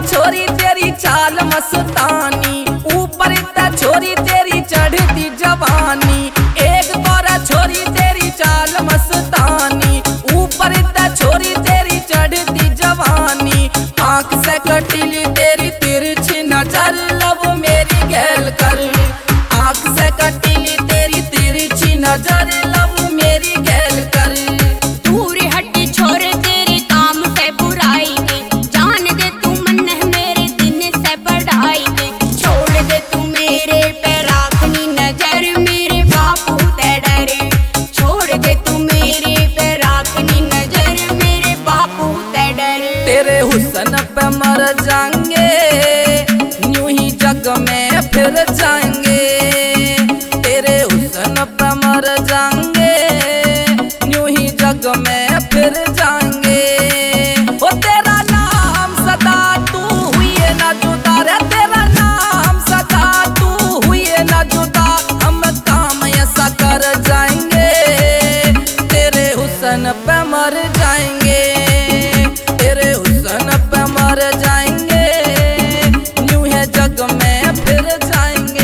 छोरी तेरी चाल मस्तानी, ऊपर इतना छोरी तेरी चढ़ती जवानी। एक तोरा छोरी तेरी चाल मस्तानी, ऊपर इतना छोरी तेरी चढ़ती जवानी। आँख से कटीली तेरी तिरछी नजर, लब मेरी गैल कर। आँख से कटीली तेरी तिरछी नजर, लब मेरी गैल कर। दूर हटी छोरे तेरे काम से बुराई के, जान दे तू मन है मेरे दिन से बढ़ाई के। छोड़ दे तू मेरे पे राखनी नजर, मेरे बापू ते डरे। छोड़ दे तू मेरे पे राखनी नजर, मेरे बापू ते डरे। तेरे हुस्न पे मर जाएंगे, यूं ही जग में फिर जाएंगे। तेरे हुस्न पे मर जाएंगे, यूं ही जग में फिर जाएंगे। ओ तेरा नाम सदा तू हुई ना जुदा रे, तेरा नाम सदा तू हुई ना जुदा। हम काम ऐसा कर जाएंगे, तेरे हुस्न पे मर जाएंगे। तेरे हुस्न पे मर जाएंगे, यूं है जग में फिर जाएंगे।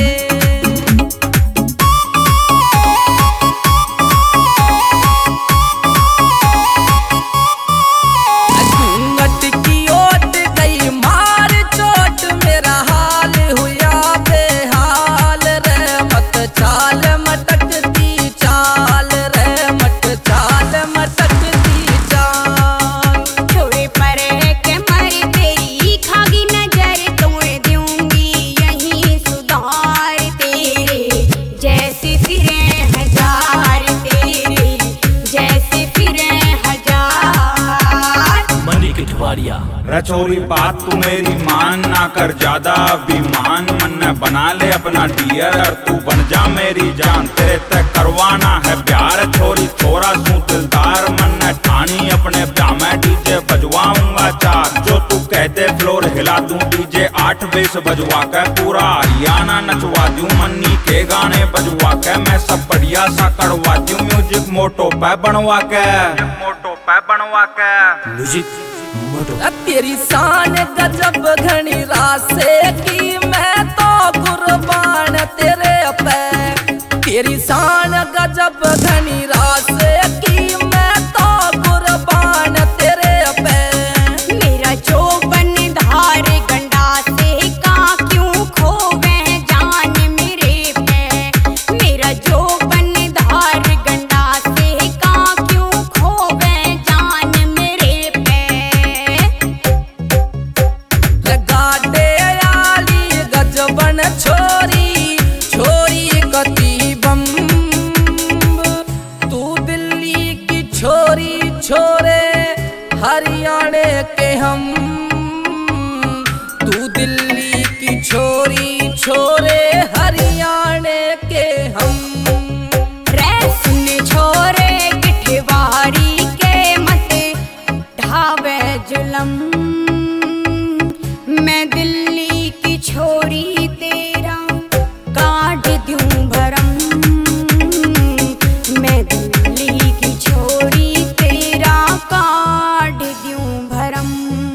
घूंघट की ओट गई मार चोट, मेरा हाल हुआ बेहाल रे। मत चाल मटकती चाल रे, मत चाल मटकती चाल। छोड़े पर है के मरी तेरी खागी नजर, तोड़ दूंगी यहीं सुधार तेरे। जैसे फिरे हजार तेरे, जैसे फिरे हजार। मनी के ठवारिया रचोरी बात तू मेरी मान ना कर ज्यादा अभिमान। मन बना ले अपना डियर और तू बन जा मेरी जान। तेरे तय करवाना है प्यार छोरी, छोरा सू दिलदार। मन ठानी अपने ब्याह में डीजे बजवाऊंगा चार। जो तू कहते फ्लोर हिला दूं डीजे 8 बेस बजवा के। पूरा हरियाणा नचवा दूं मन्नी के गाने बजवा के। मैं सब बढ़िया सा करवा दूं म्यूजिक मोटो पे बनवा के। मोटो पे बनवा के म्यूजिक मोटो। तेरी शान गजब घनी रासे की, मैं तो कुर्बान तेरे पे। तेरी शान गजब घनी रासे की, मैं तो कुर्बान तेरे पे। मेरा चौबन धार गंडा से का क्यों खोवे जान मेरे पे। मेरा चौबन धार गंडा से का क्यों खोवे जान मेरे पे। गाडे आली गजबन छोरी, छोरी गति बम। तू दिल्ली की छोरी, छोरे हरियाणे के हम। तू दिल्ली की छोरी, छोरे हरियाणे के हम। रे सुन छोरे किठवारी के मत ढावे जुलम। मैं दिल्ली की छोरी तेरा काट दूं भरम। मैं दिल्ली की छोरी तेरा काट दूं भरम।